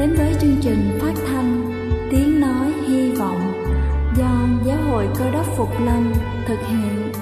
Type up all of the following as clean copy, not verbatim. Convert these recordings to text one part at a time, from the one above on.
đến với chương trình phát thanh Tiếng Nói Hy Vọng do Giáo hội Cơ Đốc Phục Lâm thực hiện.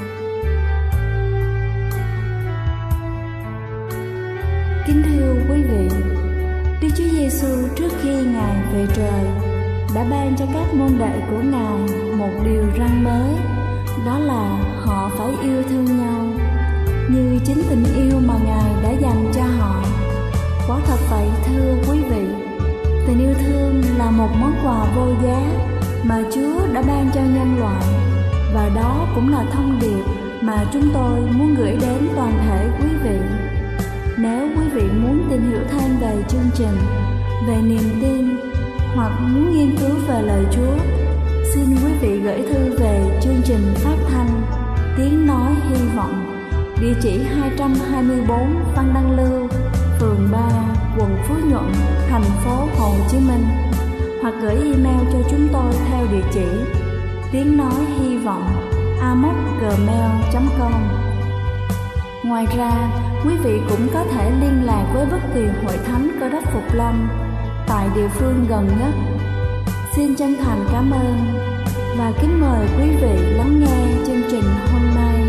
Kính thưa quý vị, Đức Chúa Giêsu trước khi Ngài về trời đã ban cho các môn đệ của Ngài một điều răn mới, đó là họ phải yêu thương nhau như chính tình yêu mà Ngài đã dành cho họ. Quả thật vậy thưa quý vị, tình yêu thương là một món quà vô giá mà Chúa đã ban cho nhân loại, và đó cũng là thông điệp mà chúng tôi muốn gửi đến toàn thể quý vị. Nếu quý vị muốn tìm hiểu thêm về chương trình, về niềm tin hoặc muốn nghiên cứu về lời Chúa, xin quý vị gửi thư về chương trình phát thanh Tiếng Nói Hy Vọng, địa chỉ 224 Văn Đăng Lưu, phường 3, quận Phú Nhuận, thành phố Hồ Chí Minh, hoặc gửi email cho chúng tôi theo địa chỉ tiếng nói hy vọng amos@gmail.com. Ngoài ra, quý vị cũng có thể liên lạc với bất kỳ hội thánh Cơ Đốc Phục Lâm tại địa phương gần nhất. Xin chân thành cảm ơn và kính mời quý vị lắng nghe chương trình hôm nay.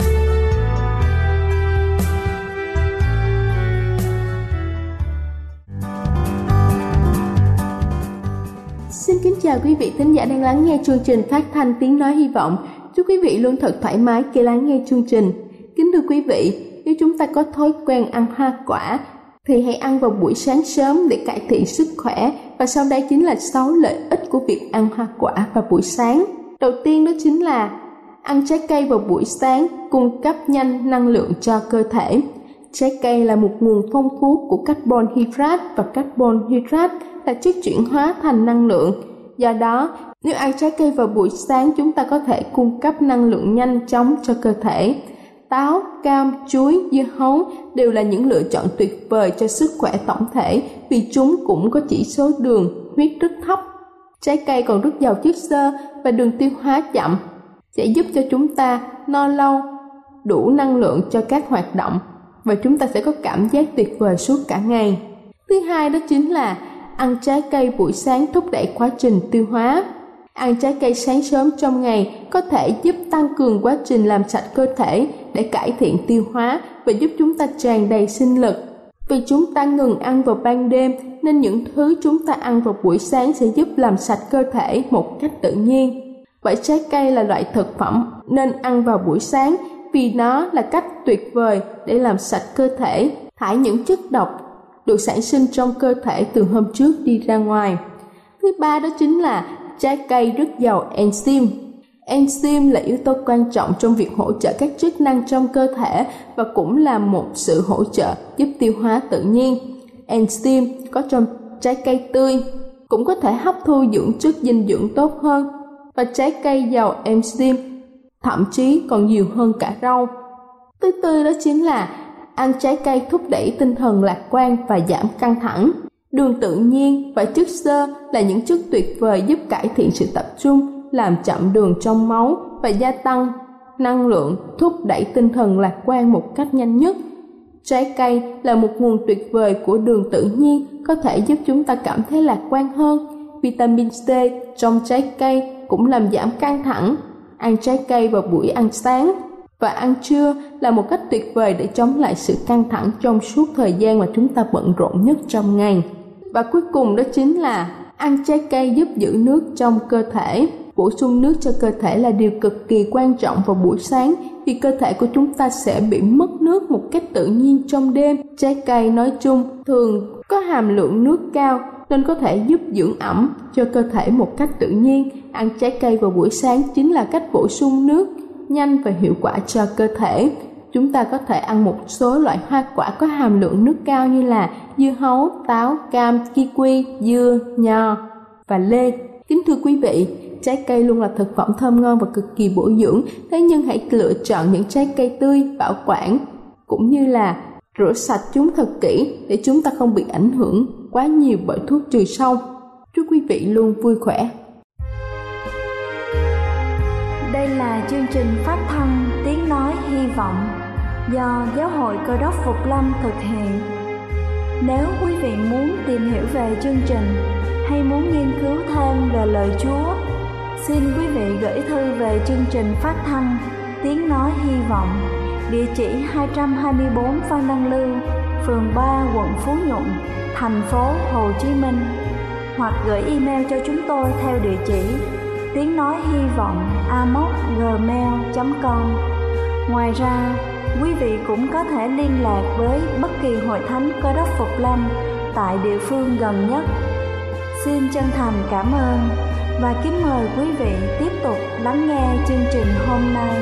Xin kính chào quý vị thính giả đang lắng nghe chương trình phát thanh Tiếng Nói Hy Vọng. Chúc quý vị luôn thật thoải mái khi lắng nghe chương trình. Kính thưa quý vị, nếu chúng ta có thói quen ăn hoa quả thì hãy ăn vào buổi sáng sớm để cải thiện sức khỏe. Và sau đây chính là 6 lợi ích của việc ăn hoa quả vào buổi sáng. Đầu tiên đó chính là ăn trái cây vào buổi sáng cung cấp nhanh năng lượng cho cơ thể. Trái cây là một nguồn phong phú của carbon hydrate, và carbon hydrate là chất chuyển hóa thành năng lượng. Do đó, nếu ăn trái cây vào buổi sáng, chúng ta có thể cung cấp năng lượng nhanh chóng cho cơ thể. Táo, cam, chuối, dưa hấu đều là những lựa chọn tuyệt vời cho sức khỏe tổng thể vì chúng cũng có chỉ số đường, huyết rất thấp. Trái cây còn rất giàu chất xơ và đường tiêu hóa chậm, sẽ giúp cho chúng ta no lâu, đủ năng lượng cho các hoạt động, và chúng ta sẽ có cảm giác tuyệt vời suốt cả ngày. Thứ hai đó chính là ăn trái cây buổi sáng thúc đẩy quá trình tiêu hóa. Ăn trái cây sáng sớm trong ngày có thể giúp tăng cường quá trình làm sạch cơ thể để cải thiện tiêu hóa và giúp chúng ta tràn đầy sinh lực. Vì chúng ta ngừng ăn vào ban đêm nên những thứ chúng ta ăn vào buổi sáng sẽ giúp làm sạch cơ thể một cách tự nhiên. Vậy trái cây là loại thực phẩm nên ăn vào buổi sáng vì nó là cách tuyệt vời để làm sạch cơ thể, thải những chất độc được sản sinh trong cơ thể từ hôm trước đi ra ngoài. Thứ ba đó chính là trái cây rất giàu enzyme. Enzyme là yếu tố quan trọng trong việc hỗ trợ các chức năng trong cơ thể và cũng là một sự hỗ trợ giúp tiêu hóa tự nhiên. Enzyme có trong trái cây tươi cũng có thể hấp thu dưỡng chất dinh dưỡng tốt hơn, và trái cây giàu enzyme thậm chí còn nhiều hơn cả rau. Thứ tư đó chính là ăn trái cây thúc đẩy tinh thần lạc quan và giảm căng thẳng. Đường tự nhiên và chất xơ là những chất tuyệt vời giúp cải thiện sự tập trung, làm chậm đường trong máu và gia tăng năng lượng, thúc đẩy tinh thần lạc quan một cách nhanh nhất. Trái cây là một nguồn tuyệt vời của đường tự nhiên, có thể giúp chúng ta cảm thấy lạc quan hơn. Vitamin C trong trái cây cũng làm giảm căng thẳng. Ăn trái cây vào buổi ăn sáng và ăn trưa là một cách tuyệt vời để chống lại sự căng thẳng trong suốt thời gian mà chúng ta bận rộn nhất trong ngày. Và cuối cùng đó chính là ăn trái cây giúp giữ nước trong cơ thể. Bổ sung nước cho cơ thể là điều cực kỳ quan trọng vào buổi sáng vì cơ thể của chúng ta sẽ bị mất nước một cách tự nhiên trong đêm. Trái cây nói chung thường có hàm lượng nước cao nên có thể giúp dưỡng ẩm cho cơ thể một cách tự nhiên. Ăn trái cây vào buổi sáng chính là cách bổ sung nước nhanh và hiệu quả cho cơ thể. Chúng ta có thể ăn một số loại hoa quả có hàm lượng nước cao như là dưa hấu, táo, cam, kiwi, dưa, nho và lê. Kính thưa quý vị, trái cây luôn là thực phẩm thơm ngon và cực kỳ bổ dưỡng. Thế nhưng hãy lựa chọn những trái cây tươi, bảo quản, cũng như là rửa sạch chúng thật kỹ để chúng ta không bị ảnh hưởng quá nhiều bởi thuốc trừ sâu. Chúc quý vị luôn vui khỏe. Đây là chương trình phát thanh Tiếng Nói Hy Vọng do Giáo hội Cơ Đốc Phục Lâm thực hiện. Nếu quý vị muốn tìm hiểu về chương trình hay muốn nghiên cứu thêm về lời Chúa, xin quý vị gửi thư về chương trình phát thanh Tiếng Nói Hy Vọng, địa chỉ 224 Phan Đăng Lưu, phường 3, quận Phú Nhuận, thành phố Hồ Chí Minh, hoặc gửi email cho chúng tôi theo địa chỉ tiếng nói hy vọng amos@gmail.com. Ngoài ra, quý vị cũng có thể liên lạc với bất kỳ hội thánh Cơ Đốc Phục Lâm tại địa phương gần nhất. Xin chân thành cảm ơn và kính mời quý vị tiếp tục lắng nghe chương trình hôm nay.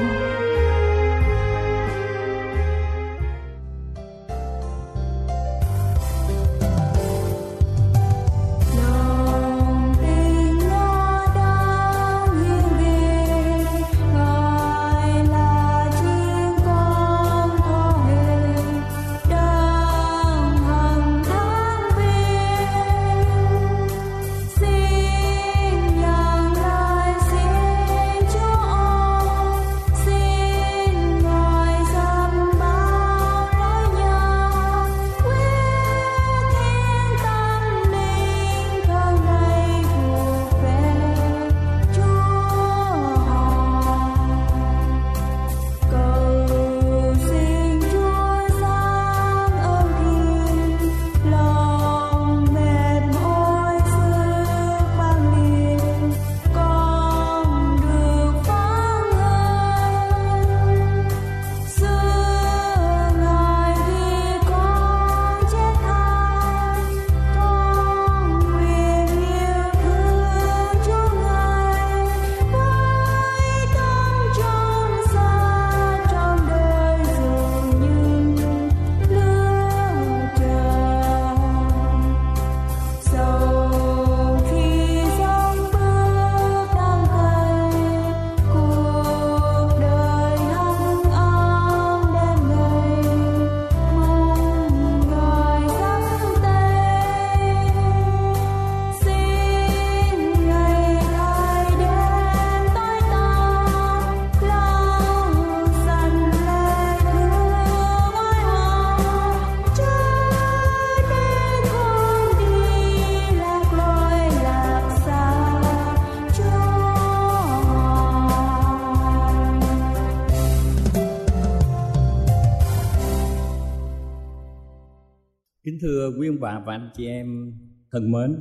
Kính thưa quý ông bà và anh chị em thân mến,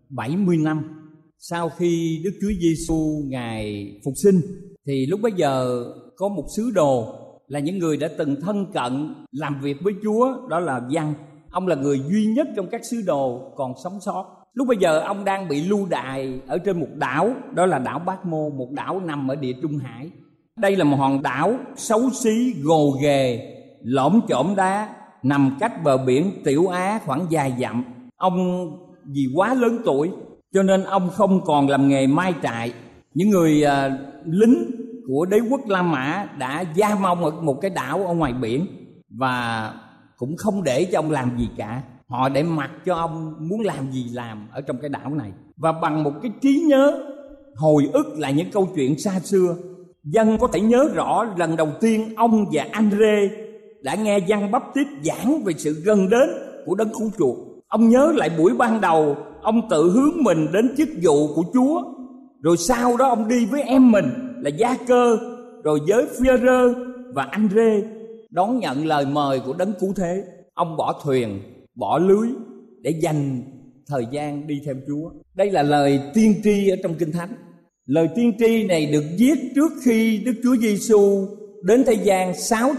70 năm sau khi Đức Chúa Giêsu Ngài phục sinh thì lúc bấy giờ có một sứ đồ là những người đã từng thân cận làm việc với Chúa, đó là Giăng. Ông là người duy nhất trong các sứ đồ còn sống sót. Lúc bấy giờ ông đang bị lưu đày ở trên một đảo, đó là đảo Bát Mô, một đảo nằm ở Địa Trung Hải. Đây là một hòn đảo xấu xí, gồ ghề, lõm chõm đá, nằm cách bờ biển Tiểu Á khoảng vài dặm. Ông vì quá lớn tuổi cho nên ông không còn làm nghề mai trại. Những người lính của đế quốc La Mã đã giam ông ở một cái đảo ở ngoài biển và cũng không để cho ông làm gì cả. Họ để mặc cho ông muốn làm gì làm ở trong cái đảo này. Và bằng một cái trí nhớ hồi ức lại những câu chuyện xa xưa, dân có thể nhớ rõ lần đầu tiên ông và Andre đã nghe Giăng Báp-tít giảng về sự gần đến của Đấng Cứu Chuộc. Ông nhớ lại buổi ban đầu ông tự hướng mình đến chức vụ của Chúa, rồi sau đó ông đi với em mình là Gia-cơ, rồi với Phi-e-rơ và Andre đón nhận lời mời của Đấng Cứu Thế. Ông bỏ thuyền, bỏ lưới để dành thời gian đi theo Chúa. Đây là lời tiên tri ở trong Kinh Thánh. Lời tiên tri này được viết trước khi Đức Chúa Giêsu đến thế gian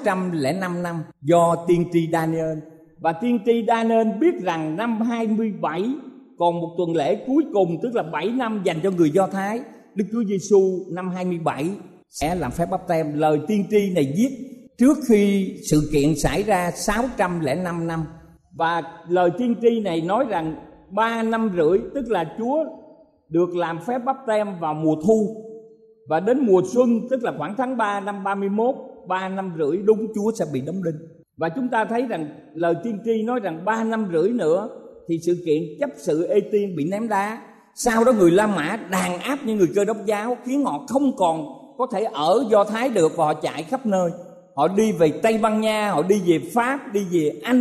605 năm do tiên tri Daniel. Và tiên tri Daniel biết rằng năm 27 còn một tuần lễ cuối cùng, tức là 7 năm dành cho người Do Thái. Đức Chúa Giêsu năm 27 sẽ làm phép báp têm. Lời tiên tri này viết trước khi sự kiện xảy ra 605 năm. Và lời tiên tri này nói rằng 3 năm rưỡi, tức là Chúa được làm phép báp têm vào mùa thu, và đến mùa xuân, tức là khoảng tháng 3 năm 31, 3 năm rưỡi đúng Chúa sẽ bị đóng đinh. Và chúng ta thấy rằng lời tiên tri nói rằng 3 năm rưỡi nữa thì sự kiện chấp sự Ê-tiên bị ném đá. Sau đó người La Mã đàn áp những người Cơ Đốc giáo, khiến họ không còn có thể ở Do Thái được, và họ chạy khắp nơi. Họ đi về Tây Ban Nha, họ đi về Pháp, đi về Anh,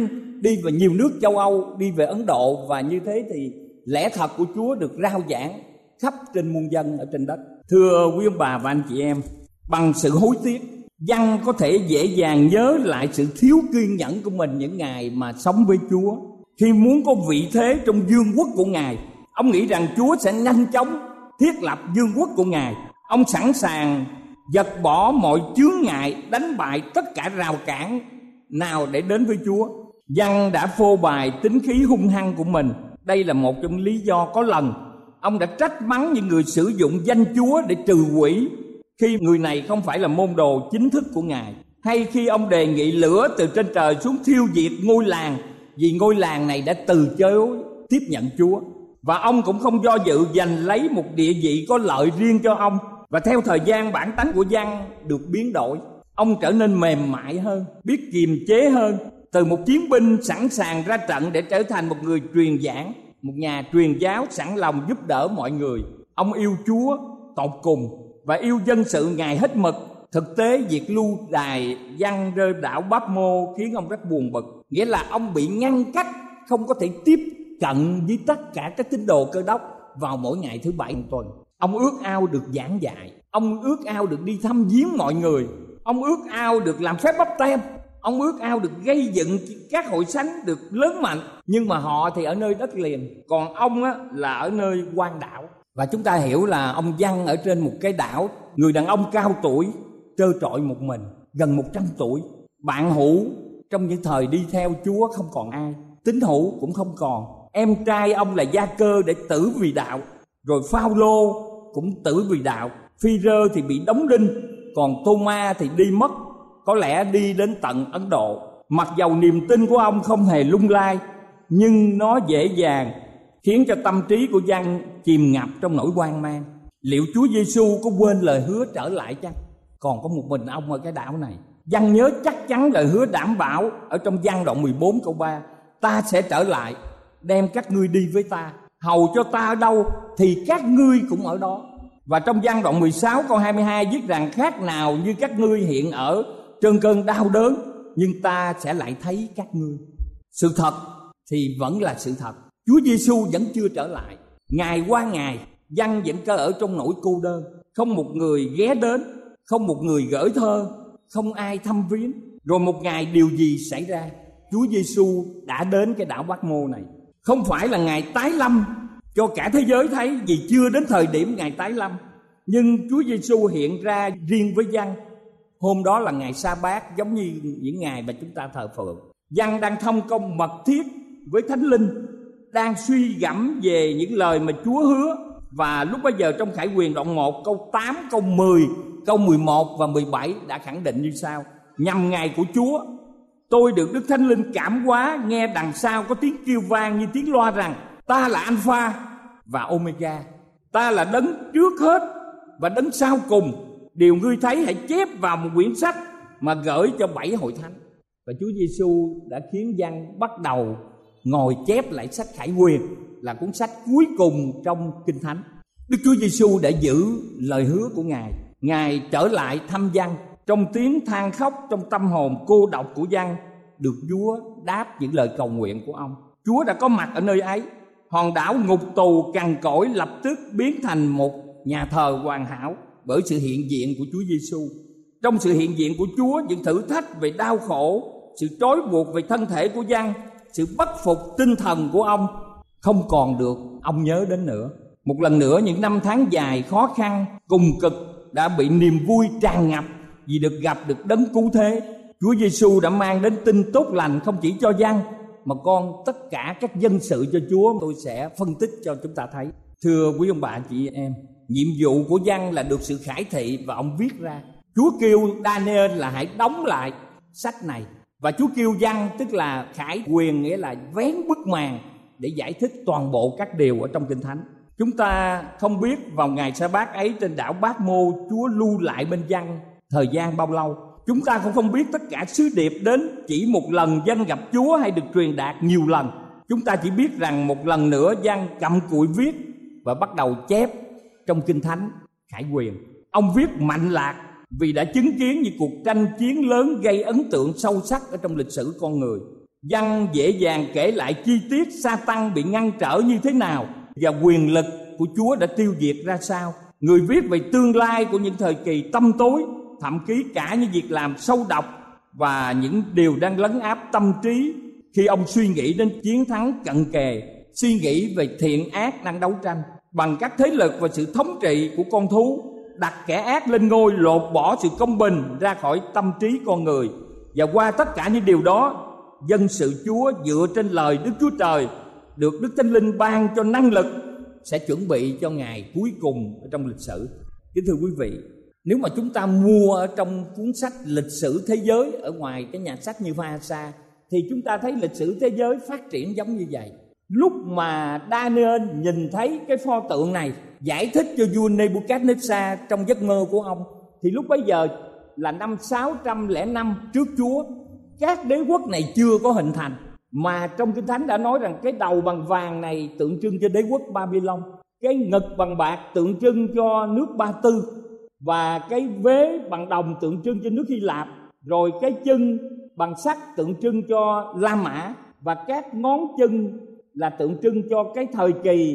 đi về nhiều nước châu Âu, đi về Ấn Độ, và như thế thì lẽ thật của Chúa được rao giảng khắp trên muôn dân ở trên đất. Thưa quý ông bà và anh chị em, bằng sự hối tiếc, Giăng có thể dễ dàng nhớ lại sự thiếu kiên nhẫn của mình những ngày mà sống với Chúa. Khi muốn có vị thế trong vương quốc của Ngài, ông nghĩ rằng Chúa sẽ nhanh chóng thiết lập vương quốc của Ngài. Ông sẵn sàng dẹp bỏ mọi chướng ngại, đánh bại tất cả rào cản nào để đến với Chúa. Giăng đã phô bày tính khí hung hăng của mình. Đây là một trong lý do có lần ông đã trách mắng những người sử dụng danh Chúa để trừ quỷ khi người này không phải là môn đồ chính thức của Ngài, hay khi ông đề nghị lửa từ trên trời xuống thiêu diệt ngôi làng vì ngôi làng này đã từ chối tiếp nhận Chúa. Và ông cũng không do dự giành lấy một địa vị có lợi riêng cho ông. Và theo thời gian, bản tánh của Giăng được biến đổi. Ông trở nên mềm mại hơn, biết kiềm chế hơn, từ một chiến binh sẵn sàng ra trận để trở thành một người truyền giảng, một nhà truyền giáo sẵn lòng giúp đỡ mọi người. Ông yêu Chúa tột cùng và yêu dân sự Ngài hết mực. Thực tế, việc lưu đày Giăng rơi đảo Báp Mô khiến ông rất buồn bực. Nghĩa là ông bị ngăn cách, không có thể tiếp cận với tất cả các tín đồ Cơ Đốc vào mỗi ngày thứ bảy hàng tuần. Ông ước ao được giảng dạy, ông ước ao được đi thăm viếng mọi người, ông ước ao được làm phép báp têm, ông ước ao được gây dựng các hội thánh được lớn mạnh. Nhưng mà họ thì ở nơi đất liền, còn ông là ở nơi hoang đảo. Và chúng ta hiểu là ông Giăng ở trên một cái đảo, người đàn ông cao tuổi, trơ trọi một mình, gần 100 tuổi. Bạn hữu trong những thời đi theo Chúa không còn ai, tín hữu cũng không còn. Em trai ông là Gia Cơ để tử vì đạo, rồi Phao-lô cũng tử vì đạo. Phi-rơ thì bị đóng đinh, còn Tô-ma thì đi mất, có lẽ đi đến tận Ấn Độ. Mặc dầu niềm tin của ông không hề lung lay, nhưng nó dễ dàng khiến cho tâm trí của Giăng chìm ngập trong nỗi hoang mang. Liệu Chúa Giêsu có quên lời hứa trở lại chăng? Còn có một mình ông ở cái đảo này. Giăng nhớ chắc chắn lời hứa đảm bảo ở trong Giăng đoạn 14 câu 3: ta sẽ trở lại, đem các ngươi đi với ta, hầu cho ta ở đâu thì các ngươi cũng ở đó. Và trong Giăng đoạn 16 câu 22 viết rằng: khác nào như các ngươi hiện ở trên cơn đau đớn, nhưng ta sẽ lại thấy các ngươi. Sự thật thì vẫn là sự thật, Chúa Giêsu vẫn chưa trở lại. Ngày qua ngày, Giăng vẫn cơ ở trong nỗi cô đơn, không một người ghé đến, không một người gửi thơ, không ai thăm viếng. Rồi một ngày điều gì xảy ra? Chúa Giêsu đã đến cái đảo Báp Mô này. Không phải là Ngài tái lâm cho cả thế giới thấy, vì chưa đến thời điểm Ngài tái lâm, nhưng Chúa Giêsu hiện ra riêng với Giăng. Hôm đó là ngày sa bát, giống như những ngày mà chúng ta thờ phượng. Giăng đang thông công mật thiết với Thánh Linh, đang suy gẫm về những lời mà Chúa hứa. Và lúc bấy giờ trong Khải Huyền đoạn 1 câu 8, câu 10, câu 11 và 17 đã khẳng định như sau: nhằm ngày của Chúa, tôi được Đức Thánh Linh cảm hóa, nghe đằng sau có tiếng kêu vang như tiếng loa rằng: ta là Alpha và Omega, ta là đấng trước hết và đấng sau cùng. Điều ngươi thấy hãy chép vào một quyển sách mà gửi cho 7 hội thánh. Và Chúa Giêsu đã khiến Giăng bắt đầu ngồi chép lại sách Khải Huyền, là cuốn sách cuối cùng trong Kinh Thánh. Đức Chúa Giêsu đã giữ lời hứa của Ngài. Ngài trở lại thăm Giăng. Trong tiếng than khóc trong tâm hồn cô độc của Giăng, được Chúa đáp những lời cầu nguyện của ông. Chúa đã có mặt ở nơi ấy. Hòn đảo ngục tù cằn cỗi lập tức biến thành một nhà thờ hoàn hảo bởi sự hiện diện của Chúa Giêsu. Trong sự hiện diện của Chúa, những thử thách về đau khổ, sự trói buộc về thân thể của Giăng, sự bất phục tinh thần của ông không còn được ông nhớ đến nữa. Một lần nữa, những năm tháng dài khó khăn cùng cực đã bị niềm vui tràn ngập vì được gặp được đấng cứu thế. Chúa Giêsu đã mang đến tin tốt lành không chỉ cho Giăng mà còn tất cả các dân sự cho Chúa. Tôi sẽ phân tích cho chúng ta thấy. Thưa quý ông bà chị em, nhiệm vụ của Giăng là được sự khải thị và ông viết ra. Chúa kêu Daniel là hãy đóng lại sách này, và Chúa kêu Giăng, tức là Khải Huyền, nghĩa là vén bức màn để giải thích toàn bộ các điều ở trong Kinh Thánh. Chúng ta không biết vào ngày sa bát ấy trên đảo Báp Mô Chúa lưu lại bên Giăng thời gian bao lâu. Chúng ta cũng không biết tất cả sứ điệp đến chỉ một lần Giăng gặp Chúa hay được truyền đạt nhiều lần. Chúng ta chỉ biết rằng một lần nữa Giăng cầm cụi viết và bắt đầu chép trong Kinh Thánh Khải Huyền. Ông viết mạnh lạc vì đã chứng kiến những cuộc tranh chiến lớn gây ấn tượng sâu sắc ở trong lịch sử con người. Văn dễ dàng kể lại chi tiết Sa-tăng bị ngăn trở như thế nào và quyền lực của Chúa đã tiêu diệt ra sao. Người viết về tương lai của những thời kỳ tăm tối, thậm chí cả những việc làm sâu độc và những điều đang lấn áp tâm trí khi ông suy nghĩ đến chiến thắng cận kề, suy nghĩ về thiện ác đang đấu tranh bằng các thế lực và sự thống trị của con thú, đặt kẻ ác lên ngôi, lột bỏ sự công bình ra khỏi tâm trí con người. Và qua tất cả những điều đó, dân sự Chúa dựa trên lời Đức Chúa Trời được Đức Thánh Linh ban cho năng lực sẽ chuẩn bị cho ngày cuối cùng ở trong lịch sử. Kính thưa quý vị, nếu mà chúng ta mua ở trong cuốn sách lịch sử thế giới ở ngoài cái nhà sách như Vasa, thì chúng ta thấy lịch sử thế giới phát triển giống như vậy. Lúc mà Daniel nhìn thấy cái pho tượng này, giải thích cho vua Nebuchadnezzar trong giấc mơ của ông, thì lúc bấy giờ là năm 605 trước Chúa. Các đế quốc này chưa có hình thành, mà trong Kinh Thánh đã nói rằng cái đầu bằng vàng này tượng trưng cho đế quốc Babylon, cái ngực bằng bạc tượng trưng cho nước Ba Tư, và cái vế bằng đồng tượng trưng cho nước Hy Lạp, rồi cái chân bằng sắt tượng trưng cho La Mã, và các ngón chân là tượng trưng cho cái thời kỳ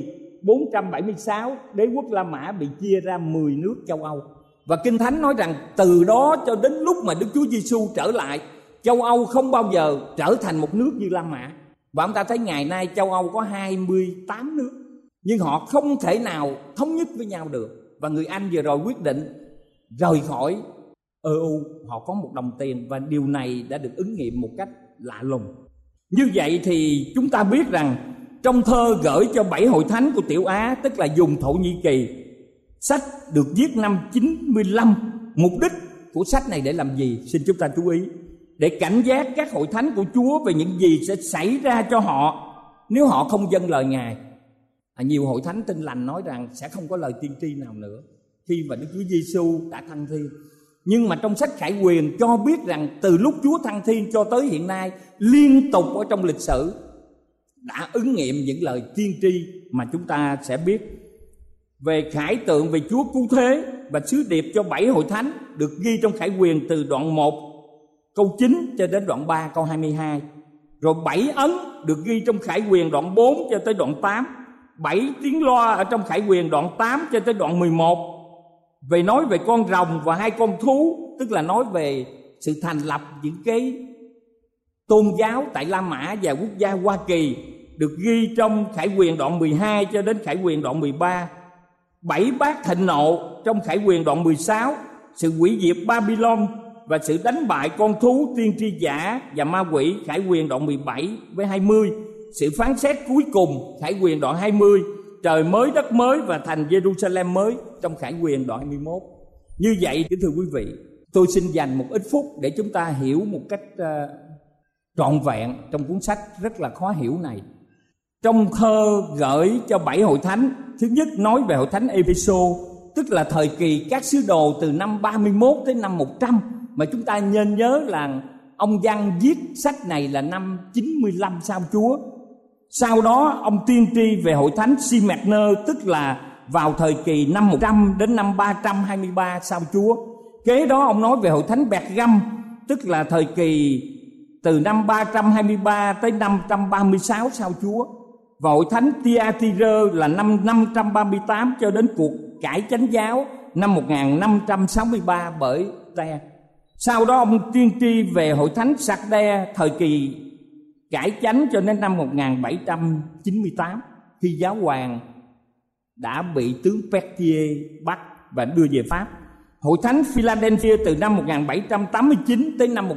476 đế quốc La Mã bị chia ra 10 nước châu Âu. Và Kinh Thánh nói rằng từ đó cho đến lúc mà Đức Chúa Giêsu trở lại, châu Âu không bao giờ trở thành một nước như La Mã. Và ông ta thấy ngày nay châu Âu có 28 nước, nhưng họ không thể nào thống nhất với nhau được. Và người Anh vừa rồi quyết định rời khỏi EU, họ có một đồng tiền, và điều này đã được ứng nghiệm một cách lạ lùng. Như vậy thì chúng ta biết rằng trong thơ gửi cho 7 hội thánh của Tiểu Á, tức là vùng Thổ Nhĩ Kỳ, sách được viết năm 95. Mục đích của sách này để làm gì? Xin chúng ta chú ý. Để cảnh giác các hội thánh của Chúa về những gì sẽ xảy ra cho họ nếu họ không vâng lời Ngài. Nhiều hội thánh Tin Lành nói rằng sẽ không có lời tiên tri nào nữa khi mà Đức Chúa Giêsu đã thăng thiên. Nhưng mà trong sách Khải Huyền cho biết rằng từ lúc Chúa thăng thiên cho tới hiện nay, liên tục ở trong lịch sử đã ứng nghiệm những lời tiên tri mà chúng ta sẽ biết. Về khải tượng về Chúa cứu thế và sứ điệp cho 7 hội thánh được ghi trong Khải Huyền từ đoạn 1 câu 9 cho đến đoạn 3 câu 22. Rồi 7 ấn được ghi trong Khải Huyền đoạn 4 cho tới đoạn 8. 7 tiếng loa ở trong Khải Huyền đoạn 8 cho tới đoạn 11. Về nói về con rồng và 2 con thú, tức là nói về sự thành lập những cái tôn giáo tại La Mã và quốc gia Hoa Kỳ, được ghi trong Khải Huyền đoạn 12 cho đến Khải Huyền đoạn 13. 7 bát thịnh nộ trong Khải Huyền đoạn 16, sự hủy diệt Babylon và sự đánh bại con thú, tiên tri giả và ma quỷ, Khải Huyền đoạn 17 với 20. Sự phán xét cuối cùng, Khải Huyền đoạn 20, trời mới đất mới và thành Jerusalem mới trong Khải Huyền đoạn 21. Như vậy, kính thưa quý vị, tôi xin dành một ít phút để chúng ta hiểu một cách trọn vẹn trong cuốn sách rất là khó hiểu này. Trong thơ gửi cho 7 hội thánh, thứ nhất nói về hội thánh Epheso, tức là thời kỳ các sứ đồ từ năm 31 tới năm 100, mà chúng ta nên nhớ là ông Giăng viết sách này là năm 95 sau Chúa. Sau đó ông tiên tri về hội thánh Smyrna, tức là vào thời kỳ năm 100 đến năm 323 sau Chúa. Kế đó ông nói về hội thánh Bẹt-găm, tức là thời kỳ từ năm 323 tới năm 536 sau Chúa. Và hội thánh Thyatira là năm 538 cho đến cuộc cải chánh giáo năm 1563 bởi Ta. Sau đó ông tiên tri về hội thánh Sạc-đe, thời kỳ cải chánh cho đến năm 1798, khi giáo hoàng đã bị tướng Pertier bắt và đưa về Pháp. Hội thánh Philadelphia từ năm 1789 tới năm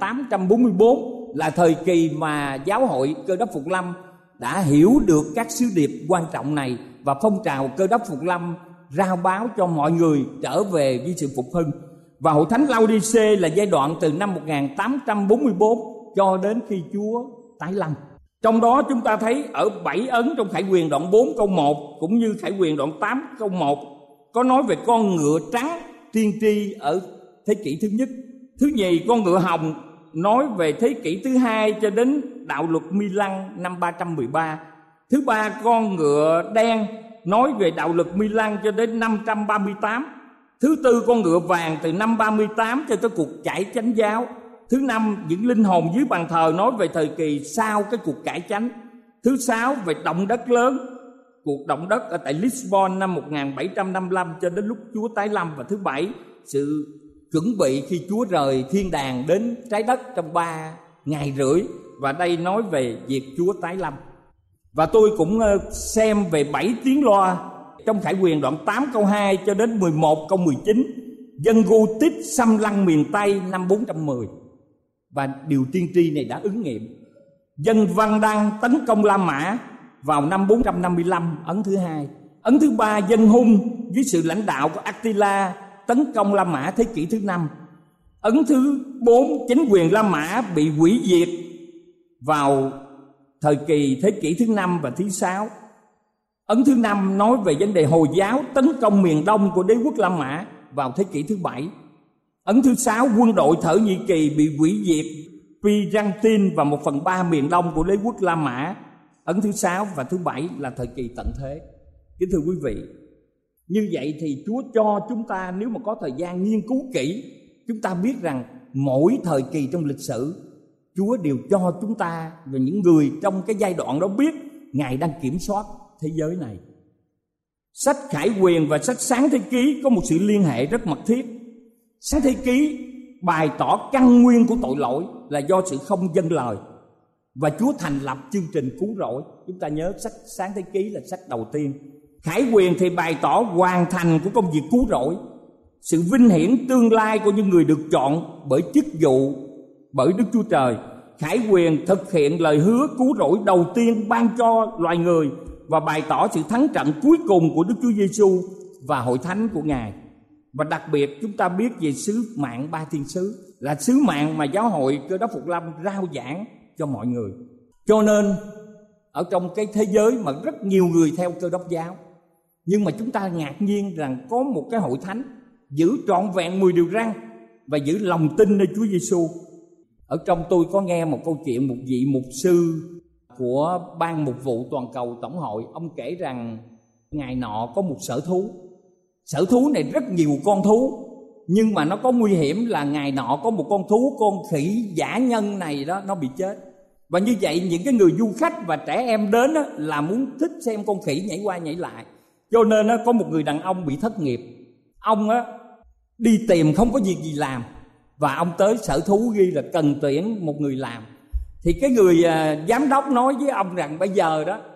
1844 là thời kỳ mà giáo hội Cơ Đốc Phục Lâm đã hiểu được các sứ điệp quan trọng này, và phong trào Cơ Đốc Phục Lâm rao báo cho mọi người trở về với sự phục hưng. Và hội thánh Laodice là giai đoạn từ năm 1844 cho đến khi Chúa tái lâm. Trong đó chúng ta thấy ở 7 ấn trong Khải Huyền đoạn 4 câu 1 cũng như Khải Huyền đoạn 8 câu 1 có nói về con ngựa trắng tiên tri ở thế kỷ thứ nhất. Thứ nhì, con ngựa hồng nói về thế kỷ thứ hai cho đến đạo luật Milan năm 313. Thứ ba, con ngựa đen nói về đạo luật Milan cho đến 538. Thứ tư, con ngựa vàng từ năm 38 cho tới cuộc cải chánh giáo. Thứ 5, những linh hồn dưới bàn thờ nói về thời kỳ sau cái cuộc cải chánh. Thứ 6, về động đất lớn, cuộc động đất ở tại Lisbon năm 1755 cho đến lúc Chúa tái lâm. Và thứ 7, sự chuẩn bị khi Chúa rời thiên đàng đến trái đất trong 3 ngày rưỡi. Và đây nói về việc Chúa tái lâm. Và tôi cũng xem về 7 tiếng loa trong Khải Huyền đoạn 8 câu 2 cho đến 11 câu 19. Dân Gô-tích xâm lăng miền Tây năm 410. Và điều tiên tri này đã ứng nghiệm. Dân Văn Đăng tấn công La Mã vào năm 455, ấn thứ 2. Ấn thứ 3, dân Hung dưới sự lãnh đạo của Attila tấn công La Mã thế kỷ thứ 5. Ấn thứ 4, chính quyền La Mã bị hủy diệt vào thời kỳ thế kỷ thứ 5 và thứ 6. Ấn thứ 5 nói về vấn đề Hồi giáo tấn công miền đông của đế quốc La Mã vào thế kỷ thứ 7. Ấn thứ 6, quân đội Thổ Nhĩ Kỳ bị hủy diệt Byzantine và 1/3 miền đông của đế quốc La Mã. Ấn thứ 6 và thứ 7 là thời kỳ tận thế. Kính thưa quý vị, như vậy thì Chúa cho chúng ta, nếu mà có thời gian nghiên cứu kỹ, chúng ta biết rằng mỗi thời kỳ trong lịch sử, Chúa đều cho chúng ta và những người trong cái giai đoạn đó biết Ngài đang kiểm soát thế giới này. Sách Khải Huyền và sách Sáng Thế Ký có một sự liên hệ rất mật thiết. Sáng Thế Ký bày tỏ căn nguyên của tội lỗi là do sự không vâng lời, và Chúa thành lập chương trình cứu rỗi. Chúng ta nhớ sách Sáng Thế Ký là sách đầu tiên. Khải Huyền thì bày tỏ hoàn thành của công việc cứu rỗi, sự vinh hiển tương lai của những người được chọn bởi chức vụ bởi Đức Chúa Trời. Khải Huyền thực hiện lời hứa cứu rỗi đầu tiên ban cho loài người và bày tỏ sự thắng trận cuối cùng của Đức Chúa Giêsu và hội thánh của Ngài. Và đặc biệt chúng ta biết về sứ mạng ba thiên sứ, là sứ mạng mà giáo hội Cơ Đốc Phục Lâm rao giảng cho mọi người. Cho nên ở trong cái thế giới mà rất nhiều người theo Cơ Đốc giáo, nhưng mà chúng ta ngạc nhiên rằng có một cái hội thánh giữ trọn vẹn 10 điều răn và giữ lòng tin nơi Chúa Giêsu. Ở trong tôi có nghe một câu chuyện một vị mục sư của ban mục vụ toàn cầu tổng hội. Ông kể rằng ngày nọ có một sở thú. Sở thú này rất nhiều con thú, nhưng mà nó có nguy hiểm là ngày nọ có một con thú, con khỉ dã nhân này đó, nó bị chết. Và như vậy những cái người du khách và trẻ em đến đó, là muốn thích xem con khỉ nhảy qua nhảy lại. Cho nên đó, có một người đàn ông bị thất nghiệp. Ông á, đi tìm không có việc gì làm, và ông tới sở thú ghi là cần tuyển một người làm. Thì cái người giám đốc nói với ông rằng bây giờ đó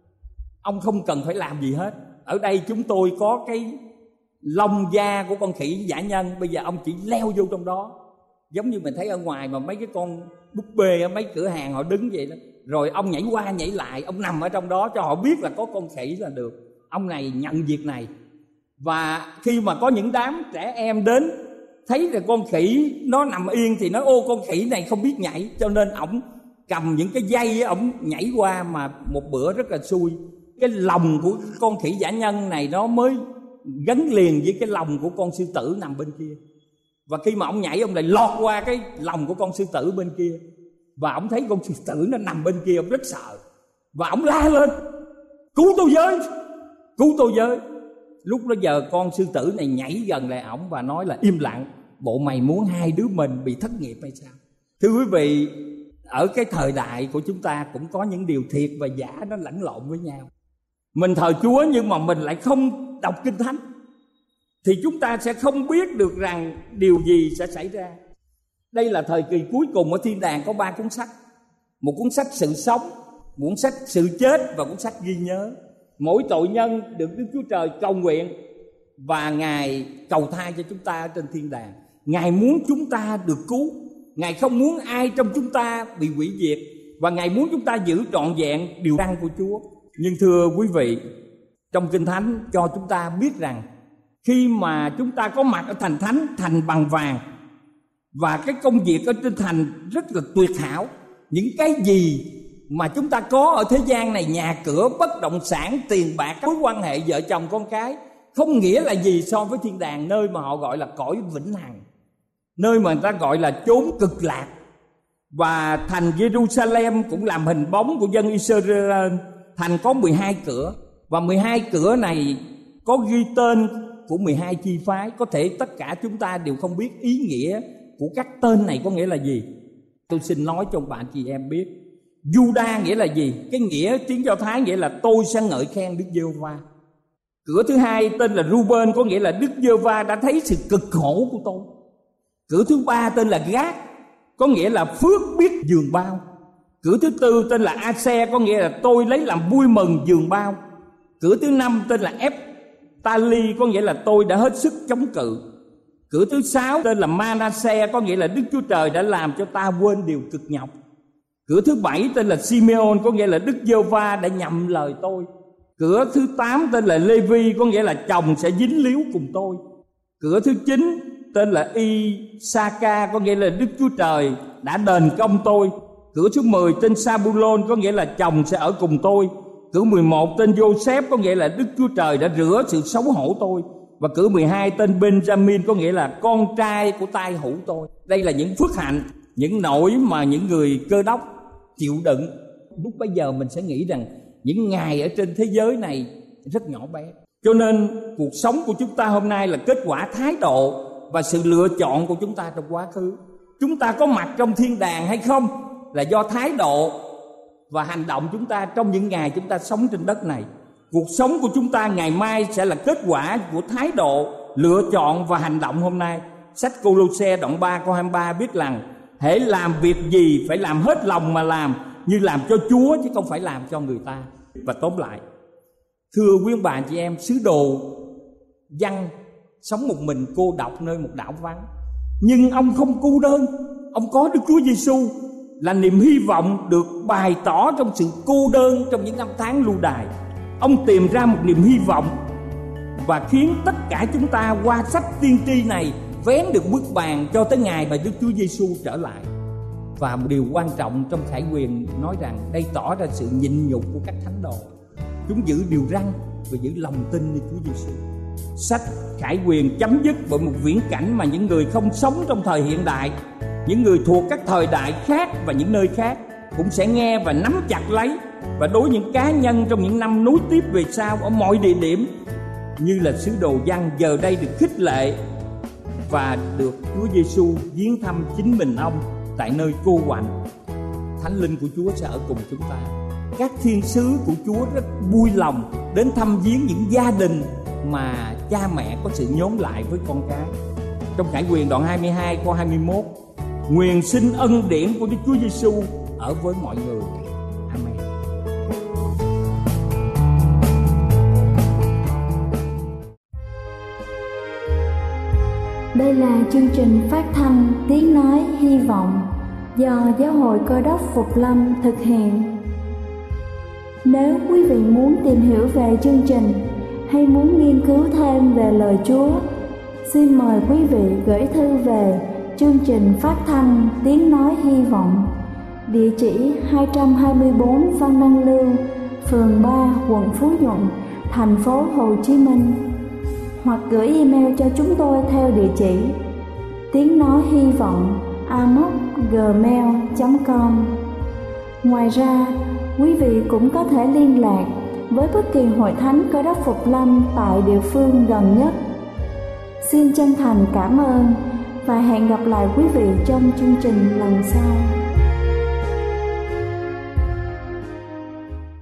ông không cần phải làm gì hết. Ở đây chúng tôi có cái lông da của con khỉ dã nhân, bây giờ ông chỉ leo vô trong đó, giống như mình thấy ở ngoài mà mấy cái con búp bê ở mấy cửa hàng họ đứng vậy đó. Rồi ông nhảy qua nhảy lại, ông nằm ở trong đó cho họ biết là có con khỉ là được. Ông này nhận việc này. Và khi mà có những đám trẻ em đến thấy là con khỉ nó nằm yên thì nói ô con khỉ này không biết nhảy, cho nên ổng cầm những cái dây ổng nhảy qua. Mà một bữa rất là xui, cái lòng của con khỉ dã nhân này nó mới gắn liền với cái lòng của con sư tử nằm bên kia. Và khi mà ông nhảy, ông lại lọt qua cái lòng của con sư tử bên kia, và ông thấy con sư tử nó nằm bên kia, ông rất sợ và ông la lên cứu tôi với, cứu tôi với. Lúc đó giờ con sư tử này nhảy gần lại ổng và nói là im lặng, bộ mày muốn hai đứa mình bị thất nghiệp hay sao? Thưa quý vị, ở cái thời đại của chúng ta cũng có những điều thiệt và giả nó lẫn lộn với nhau. Mình thờ Chúa nhưng mà mình lại không đọc Kinh Thánh, thì chúng ta sẽ không biết được rằng điều gì sẽ xảy ra. Đây là thời kỳ cuối cùng ở thiên đàng, có 3 cuốn sách. Một cuốn sách sự sống, một cuốn sách sự chết và cuốn sách ghi nhớ. Mỗi tội nhân được Đức Chúa Trời cầu nguyện và Ngài cầu tha cho chúng ta ở trên thiên đàng. Ngài muốn chúng ta được cứu, Ngài không muốn ai trong chúng ta bị hủy diệt, và Ngài muốn chúng ta giữ trọn vẹn điều răn của Chúa. Nhưng thưa quý vị, trong Kinh Thánh cho chúng ta biết rằng khi mà chúng ta có mặt ở thành thánh, thành bằng vàng, và cái công việc ở trên thành rất là tuyệt hảo, những cái gì mà chúng ta có ở thế gian này, nhà cửa, bất động sản, tiền bạc, mối quan hệ vợ chồng con cái, không nghĩa là gì so với thiên đàng, nơi mà họ gọi là cõi vĩnh hằng, nơi mà người ta gọi là chốn cực lạc. Và thành Jerusalem cũng làm hình bóng của dân Israel. Thành có 12 cửa, và 12 cửa này có ghi tên của 12 chi phái. Có thể tất cả chúng ta đều không biết ý nghĩa của các tên này có nghĩa là gì? Tôi xin nói cho bạn chị em biết. Juda nghĩa là gì? Cái nghĩa tiếng Do Thái nghĩa là tôi sẽ ngợi khen Đức Giê-hô-va. Cửa thứ hai tên là Ruben, có nghĩa là Đức Giê-hô-va đã thấy sự cực khổ của tôi. Cửa thứ ba tên là Gad, có nghĩa là phước biết dường bao. Cửa thứ tư tên là A-se, có nghĩa là tôi lấy làm vui mừng dường bao. Cửa thứ năm tên là Ép-ta-li, có nghĩa là tôi đã hết sức chống cự. Cửa thứ sáu tên là Ma-na-se, có nghĩa là Đức Chúa Trời đã làm cho ta quên điều cực nhọc. Cửa thứ bảy tên là Simeon, có nghĩa là Đức Giê-hô-va đã nhậm lời tôi. Cửa thứ 8 tên là Lê-vi, có nghĩa là chồng sẽ dính líu cùng tôi. Cửa thứ 9 tên là I-sa-ca, có nghĩa là Đức Chúa Trời đã đền công tôi. Cửa thứ 10 tên Sa-bu-lôn, có nghĩa là chồng sẽ ở cùng tôi. Cửa 11 tên Giô-xép, có nghĩa là Đức Chúa Trời đã rửa sự xấu hổ tôi. Và cửa 12 tên Benjamin, có nghĩa là con trai của tai hữu tôi. Đây là những phước hạnh, những nỗi mà những người Cơ Đốc chịu đựng. Lúc bây giờ mình sẽ nghĩ rằng những ngày ở trên thế giới này rất nhỏ bé. Cho nên cuộc sống của chúng ta hôm nay là kết quả thái độ và sự lựa chọn của chúng ta trong quá khứ. Chúng ta có mặt trong thiên đàng hay không là do thái độ và hành động chúng ta trong những ngày chúng ta sống trên đất này. Cuộc sống của chúng ta ngày mai sẽ là kết quả của thái độ, lựa chọn và hành động hôm nay. Sách Cô-lô-se đoạn 3 câu 23 viết rằng: hễ làm việc gì phải làm hết lòng mà làm, như làm cho Chúa chứ không phải làm cho người ta. Và tóm lại, thưa quý ông bà chị em, sứ đồ Giăng sống một mình cô độc nơi một đảo vắng, nhưng ông không cô đơn. Ông có Đức Chúa Giêsu là niềm hy vọng được bày tỏ trong sự cô đơn trong những năm tháng lưu đày. Ông tìm ra một niềm hy vọng và khiến tất cả chúng ta qua sách tiên tri này vén được bức màn cho tới ngày mà Đức Chúa Giêsu trở lại. Và một điều quan trọng trong Khải Huyền nói rằng đây tỏ ra sự nhịn nhục của các thánh đồ. Chúng giữ điều răn và giữ lòng tin nơi Chúa Giêsu. Sách Khải Huyền chấm dứt bởi một viễn cảnh mà những người không sống trong thời hiện đại, những người thuộc các thời đại khác và những nơi khác cũng sẽ nghe và nắm chặt lấy. Và đối với những cá nhân trong những năm nối tiếp về sau ở mọi địa điểm, như là sứ đồ Giăng giờ đây được khích lệ và được Chúa Giêsu viếng thăm chính mình ông tại nơi cô quạnh. Thánh linh của Chúa sẽ ở cùng chúng ta. Các thiên sứ của Chúa rất vui lòng đến thăm viếng những gia đình mà cha mẹ có sự nhóm lại với con cái. Trong Khải Huyền đoạn 22 câu 21: nguyện xin ân điển của Đức Chúa Giêsu ở với mọi người. Amen. Đây là chương trình phát thanh Tiếng Nói Hy Vọng do Giáo hội Cơ Đốc Phục Lâm thực hiện. Nếu quý vị muốn tìm hiểu về chương trình hay muốn nghiên cứu thêm về lời Chúa, xin mời quý vị gửi thư về chương trình phát thanh Tiếng Nói Hy Vọng, địa chỉ 224 Văn Đăng Lưu, phường 3, quận Phú Nhuận, thành phố Hồ Chí Minh, hoặc gửi email cho chúng tôi theo địa chỉ tiếng nói hy vọng amos@gmail.com. Ngoài ra, quý vị cũng có thể liên lạc với bất kỳ hội thánh Cơ Đốc Phục Lâm tại địa phương gần nhất. Xin chân thành cảm ơn và hẹn gặp lại quý vị trong chương trình lần sau.